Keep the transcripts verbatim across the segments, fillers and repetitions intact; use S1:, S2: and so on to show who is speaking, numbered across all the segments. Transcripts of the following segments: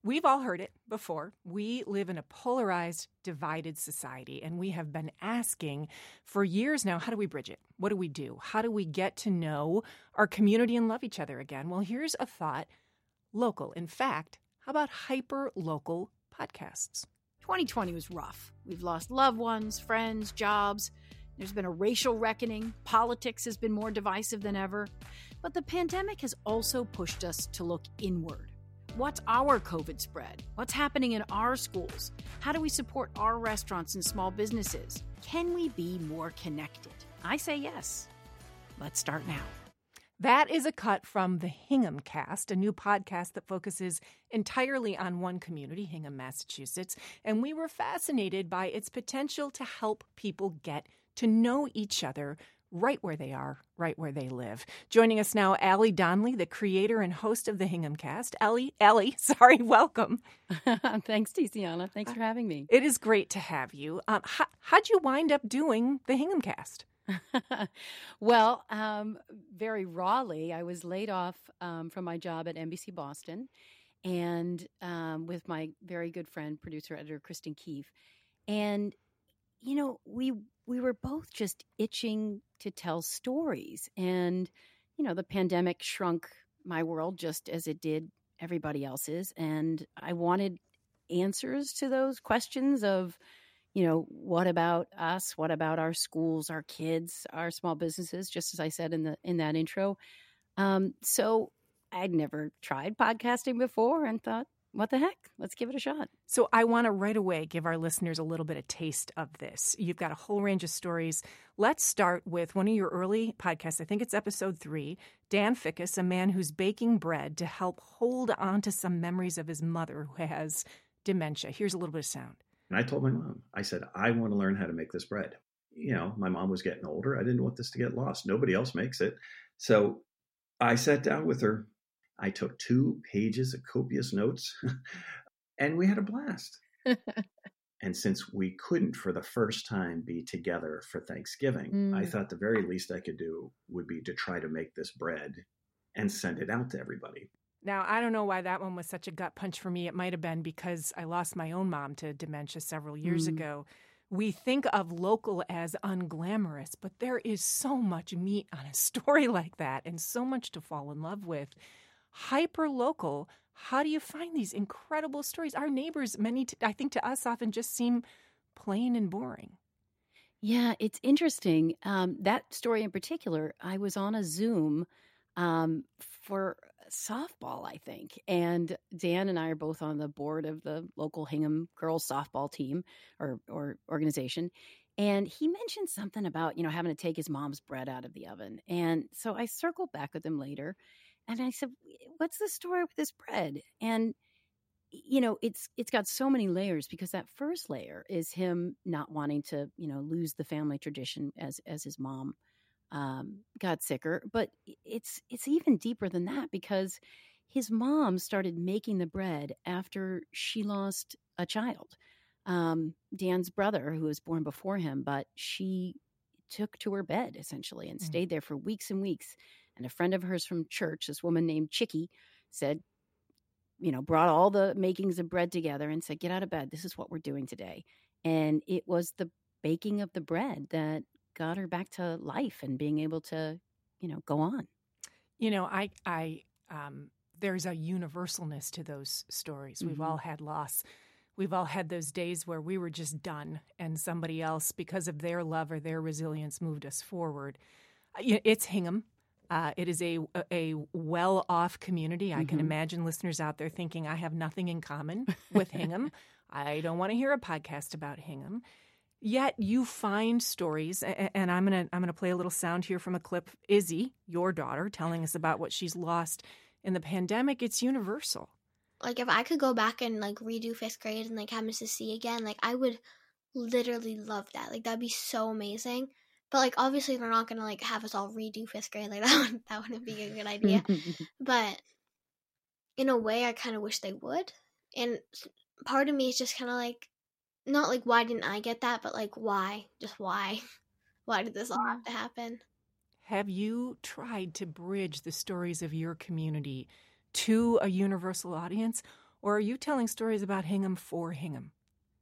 S1: We've all heard it before. We live in a polarized, divided society, and we have been asking for years now, how do we bridge it? What do we do? How do we get to know our community and love each other again? Well, here's a thought. Local. In fact, how about hyper-local podcasts?
S2: twenty twenty was rough. We've lost loved ones, friends, jobs. There's been a racial reckoning. Politics has been more divisive than ever. But the pandemic has also pushed us to look inward. What's our COVID spread? What's happening in our schools? How do we support our restaurants and small businesses? Can we be more connected? I say yes. Let's start now.
S1: That is a cut from the Hingham Cast, a new podcast that focuses entirely on one community, Hingham, Massachusetts. And we were fascinated by its potential to help people get to know each other right where they are, right where they live. Joining us now, Allie Donnelly, the creator and host of the Hingham Cast. Allie, Allie, sorry, welcome.
S2: Thanks, Tiziana. Thanks for having me.
S1: It is great to have you. Um, how, how'd you wind up doing the Hingham Cast?
S2: well, um, very rawly, I was laid off um, from my job at N B C Boston, and um, with my very good friend, producer, editor, Kristen Keefe. And, you know, we we were both just itching to tell stories. And, you know, the pandemic shrunk my world just as it did everybody else's. And I wanted answers to those questions of, you know, what about us? What about our schools, our kids, our small businesses, just as I said in the in that intro. Um, so I'd never tried podcasting before and thought, what the heck? Let's give it a shot.
S1: So I want to right away give our listeners a little bit of taste of this. You've got a whole range of stories. Let's start with one of your early podcasts. I think it's episode three. Dan Fickus, a man who's baking bread to help hold on to some memories of his mother who has dementia. Here's a little bit of sound.
S3: And I told my mom, I said, I want to learn how to make this bread. You know, my mom was getting older. I didn't want this to get lost. Nobody else makes it. So I sat down with her. I took two pages of copious notes and we had a blast. And since we couldn't for the first time be together for Thanksgiving, mm. I thought the very least I could do would be to try to make this bread and send it out to everybody.
S1: Now, I don't know why that one was such a gut punch for me. It might have been because I lost my own mom to dementia several years mm. ago. We think of local as unglamorous, but there is so much meat on a story like that and so much to fall in love with. Hyper-local, how do you find these incredible stories? Our neighbors, many, t- I think to us, often just seem plain and boring.
S2: Yeah, it's interesting. Um, that story in particular, I was on a Zoom um, for softball, I think. And Dan and I are both on the board of the local Hingham girls softball team or, or organization. And he mentioned something about, you know, having to take his mom's bread out of the oven. And so I circled back with him later. And I said, what's the story with this bread? And, you know, it's it's got so many layers because that first layer is him not wanting to, you know, lose the family tradition as as his mom um, got sicker. But it's it's even deeper than that because his mom started making the bread after she lost a child, um, Dan's brother, who was born before him. But she took to her bed, essentially, and mm-hmm. stayed there for weeks and weeks. And a friend of hers from church, this woman named Chicky, said, you know, brought all the makings of bread together and said, get out of bed. This is what we're doing today. And it was the baking of the bread that got her back to life and being able to, you know, go on.
S1: You know, I, I, um, there's a universalness to those stories. Mm-hmm. We've all had loss. We've all had those days where we were just done and somebody else, because of their love or their resilience, moved us forward. It's Hingham. Uh, it is a a well-off community. I mm-hmm. can imagine listeners out there thinking, I have nothing in common with Hingham. I don't want to hear a podcast about Hingham. Yet you find stories, and I'm gonna I'm gonna play a little sound here from a clip. Izzy, your daughter, telling us about what she's lost in the pandemic. It's universal.
S4: Like if I could go back and like redo fifth grade and like have Missus C again, like I would literally love that. Like that'd be so amazing. But, like, obviously they're not going to, like, have us all redo fifth grade. Like, that, would, that wouldn't be a good idea. But in a way, I kind of wish they would. And part of me is just kind of, like, not, like, why didn't I get that? But, like, why? Just why? Why did this all have to happen?
S1: Have you tried to bridge the stories of your community to a universal audience? Or are you telling stories about Hingham for Hingham?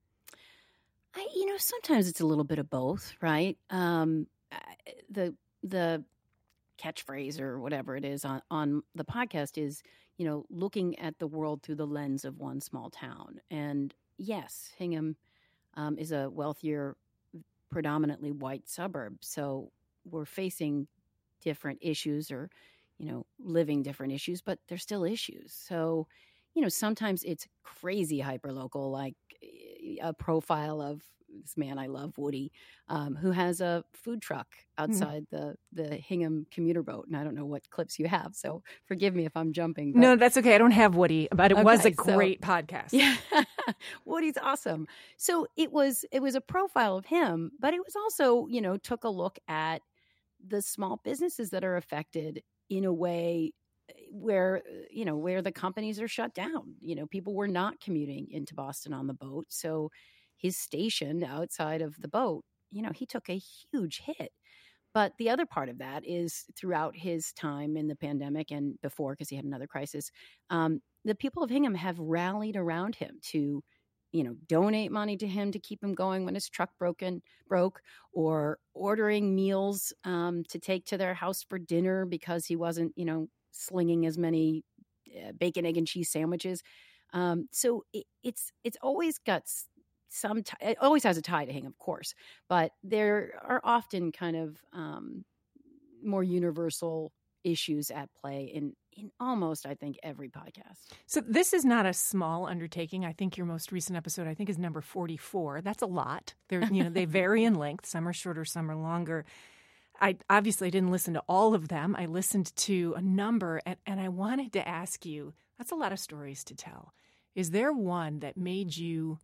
S2: I, you know, sometimes it's a little bit of both, right? Um, the the catchphrase or whatever it is on, on the podcast is, you know, looking at the world through the lens of one small town. And yes, Hingham um, is a wealthier, predominantly white suburb. So we're facing different issues or, you know, living different issues, but they're still issues. So, you know, sometimes it's crazy hyperlocal, like a profile of this man I love, Woody, um, who has a food truck outside mm-hmm. the the Hingham commuter boat. And I don't know what clips you have, so forgive me if I'm jumping. But...
S1: No, that's okay. I don't have Woody, but it okay, was a great
S2: so,
S1: podcast.
S2: Yeah, Woody's awesome. So it was it was a profile of him, but it was also, you know, took a look at the small businesses that are affected in a way where, you know, where the companies are shut down. You know, people were not commuting into Boston on the boat. So his station outside of the boat, you know, he took a huge hit. But the other part of that is throughout his time in the pandemic and before, because he had another crisis, um, the people of Hingham have rallied around him to, you know, donate money to him to keep him going when his truck broken broke, or ordering meals um, to take to their house for dinner because he wasn't, you know, slinging as many uh, bacon, egg, and cheese sandwiches. Um, so it, it's it's always got some. T- it always has a tie to Hingham, of course, but there are often kind of um, more universal issues at play in in almost, I think, every podcast.
S1: So this is not a small undertaking. I think your most recent episode, I think, is number forty-four. That's a lot. They're, you know, they vary in length. Some are shorter, some are longer. I obviously didn't listen to all of them. I listened to a number, and, and I wanted to ask you, that's a lot of stories to tell. Is there one that made you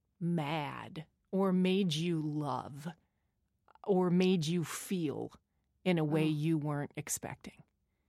S1: mad or made you love or made you feel in a way oh. you weren't expecting?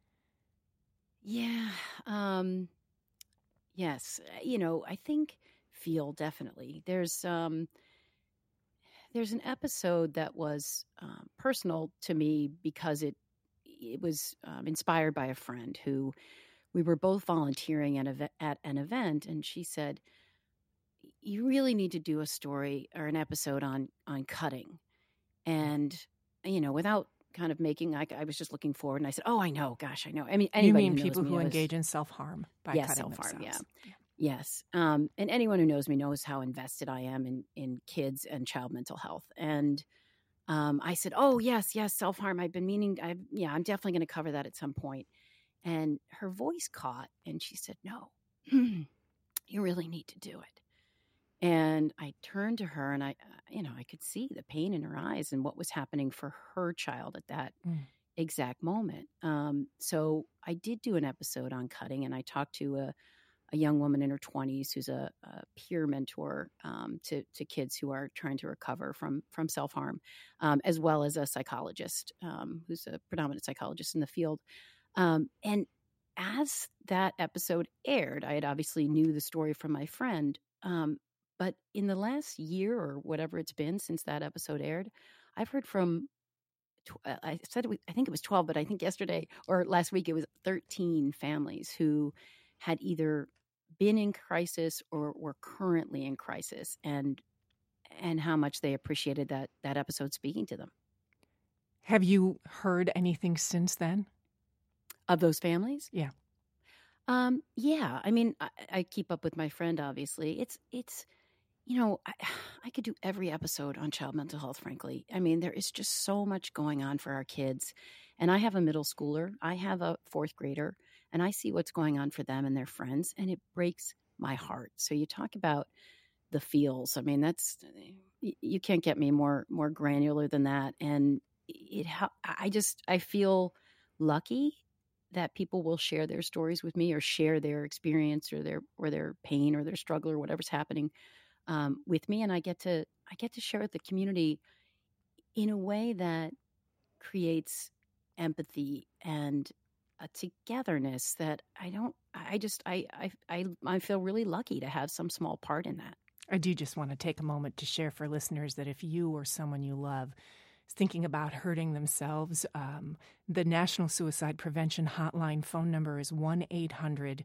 S2: Yeah. Um, yes. You know, I think feel definitely. There's um, there's an episode that was um, personal to me because it it was um, inspired by a friend who we were both volunteering at, a, at an event, and she said, "You really need to do a story or an episode on on cutting," and you know, without kind of making, I, I was just looking forward, and I said, "Oh, I know, gosh, I know." I mean, anybody
S1: you mean
S2: who knows
S1: people
S2: me
S1: who
S2: knows,
S1: engage in self harm by
S2: yes,
S1: cutting
S2: self-harm,
S1: themselves?
S2: Yeah. yeah. Yes. Um, and anyone who knows me knows how invested I am in, in kids and child mental health. And um, I said, oh, yes, yes, self-harm. I've been meaning, I yeah, I'm definitely going to cover that at some point. And her voice caught, and she said, no, you really need to do it. And I turned to her, and I, you know, I could see the pain in her eyes and what was happening for her child at that mm. exact moment. Um, so I did do an episode on cutting, and I talked to a a young woman in her twenties who's a, a peer mentor um, to, to kids who are trying to recover from, from self-harm, um, as well as a psychologist um, who's a predominant psychologist in the field. Um, and as that episode aired, I had obviously knew the story from my friend, um, but in the last year or whatever it's been since that episode aired, I've heard from, tw- I said, it was, I think it was twelve, but I think yesterday or last week it was thirteen families who had either been in crisis or were currently in crisis, and and how much they appreciated that that episode speaking to them.
S1: Have you heard anything since then?
S2: Of those families?
S1: Yeah.
S2: Um, yeah. I mean, I, I keep up with my friend, obviously. It's, it's you know, I, I could do every episode on child mental health, frankly. I mean, there is just so much going on for our kids. And I have a middle schooler. I have a fourth grader. And I see what's going on for them and their friends, and it breaks my heart. So you talk about the feels. I mean, that's, you can't get me more more granular than that. And it, I just, I feel lucky that people will share their stories with me or share their experience or their or their pain or their struggle or whatever's happening um, with me, and I get to I get to share with the community in a way that creates empathy and a togetherness that I don't, I just, I, I, I, I feel really lucky to have some small part in that.
S1: I do just want to take a moment to share for listeners that if you or someone you love is thinking about hurting themselves, um, the National Suicide Prevention Hotline phone number is one eight hundred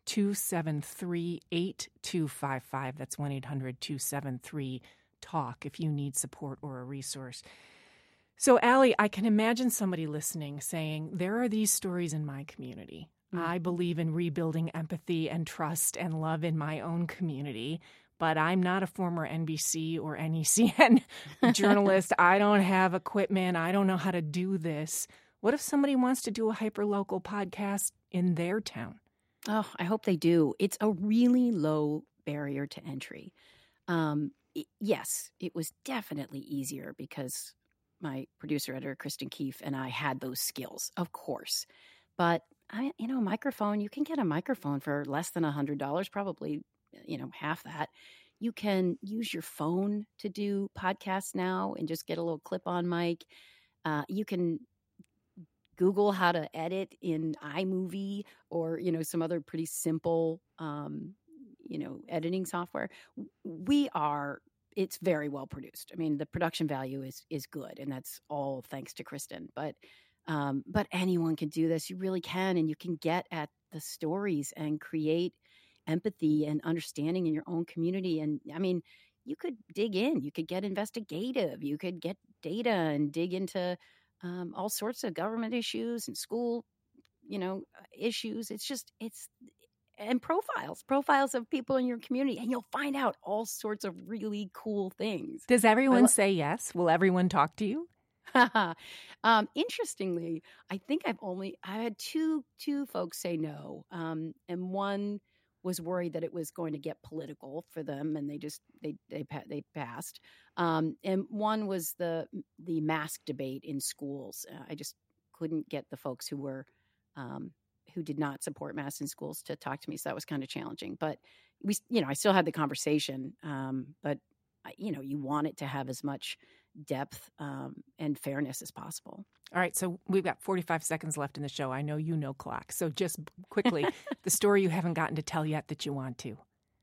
S1: two seven three, eight two five five. That's one eight hundred, two seven three, talk if you need support or a resource. So, Allie, I can imagine somebody listening saying, there are these stories in my community. Mm-hmm. I believe in rebuilding empathy and trust and love in my own community, but I'm not a former N B C or N E C N journalist. I don't have equipment. I don't know how to do this. What if somebody wants to do a hyperlocal podcast in their town?
S2: Oh, I hope they do. It's a really low barrier to entry. Um, it, yes, it was definitely easier because my producer editor, Kristen Keefe, and I had those skills, of course. But, I, you know, a microphone, you can get a microphone for less than one hundred dollars, probably, you know, half that. You can use your phone to do podcasts now and just get a little clip-on mic. Uh, you can Google how to edit in iMovie or, you know, some other pretty simple, um, you know, editing software. We are... It's very well produced. I mean, the production value is is good, and that's all thanks to Kristen. But um, but anyone can do this. You really can, and you can get at the stories and create empathy and understanding in your own community. And I mean, you could dig in. You could get investigative. You could get data and dig into um, all sorts of government issues and school, you know, issues. It's just it's. And profiles, profiles of people in your community, and you'll find out all sorts of really cool things.
S1: Does everyone
S2: lo-
S1: say yes? Will everyone talk to you?
S2: um, interestingly, I think I've only I had two two folks say no, um, and one was worried that it was going to get political for them, and they just they they they passed. Um, and one was the the mask debate in schools. Uh, I just couldn't get the folks who were. Um, who did not support masks in schools to talk to me. So that was kind of challenging, but we, you know, I still had the conversation. Um, but you know, you want it to have as much depth um, and fairness as possible.
S1: All right. So we've got forty-five seconds left in the show. I know you know clock. So just quickly, the story you haven't gotten to tell yet that you want to.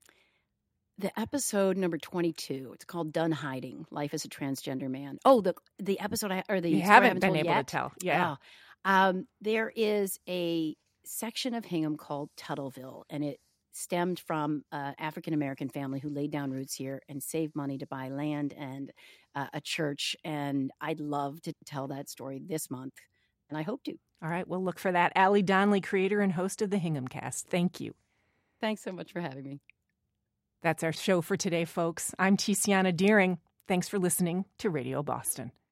S2: The episode number twenty-two. It's called "Done Hiding: Life as a Transgender Man." Oh, the the episode I, or the
S1: you
S2: story
S1: haven't,
S2: I haven't
S1: been
S2: told
S1: able
S2: yet.
S1: to tell. Yeah.
S2: Oh. Um, there is a section of Hingham called Tuttleville, and it stemmed from an African-American family who laid down roots here and saved money to buy land and uh, a church. And I'd love to tell that story this month, and I hope to.
S1: All right, we'll look for that. Allie Donnelly, creator and host of the Hingham Cast. Thank you.
S2: Thanks so much for having me.
S1: That's our show for today, folks. I'm Tiziana Deering. Thanks for listening to Radio Boston.